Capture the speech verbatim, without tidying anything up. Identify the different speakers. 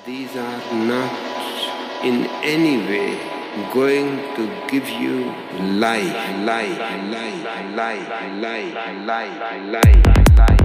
Speaker 1: These are not in any way going to give you life, life, life, life, life, life, life, life.